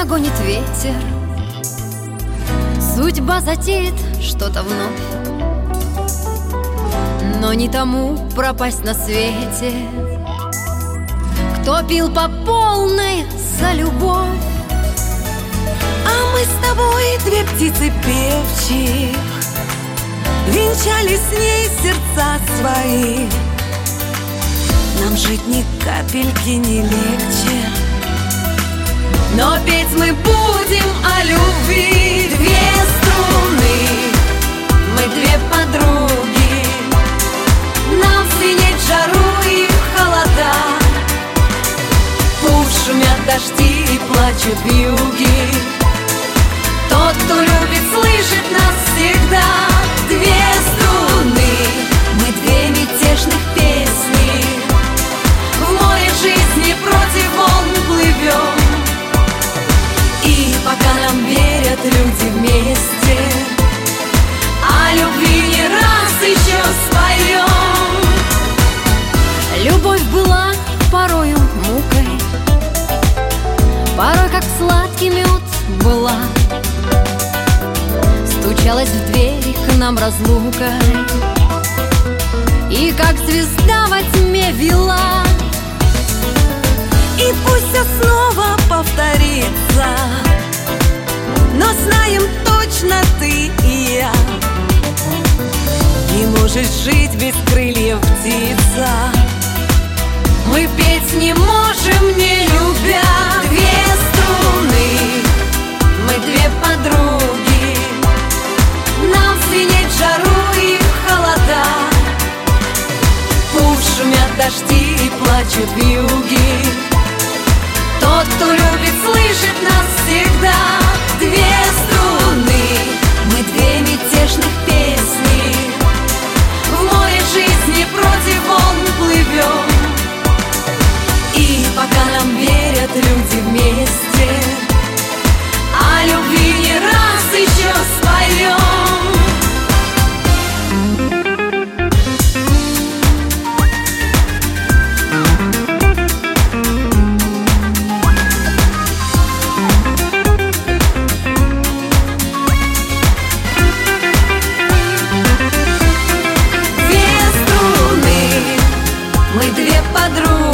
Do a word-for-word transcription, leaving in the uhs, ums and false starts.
нагонит ветер, судьба затеет что-то вновь, но не тому пропасть на свете, кто пил по полной за любовь. А мы с тобой две птицы певчих, венчали с ней сердца свои. Нам жить ни капельки не легче, но петь мы будем о любви. Две струны, мы две подруги, нам звенеть жару и холода. Пусть шумят дожди и плачут вьюги, тот, кто любит, слышит нас всегда. Две струны, мы две мятежных песни, в море жизни против волн плывем. И пока нам верят люди вместе, о любви не раз еще споем. Любовь была порою мукой, порой как сладкий мед была. Стучалась в двери к нам разлука, и как звезда во тьме вела. и пусть все снова повторится, но знаем точно ты и я. Не может жить без крыльев птица, мы петь не можем, не любя. Две струны, мы две подруги, нам звенеть жару и холода. Пусть шумят дожди и плачут вьюги, тот, кто любит, слышит нас всегда. Две струны, мы две мятежных песни, в море жизни против волн плывем. И пока нам верят люди вместе, о любви не раз еще споем. Две струны, мы две подруги,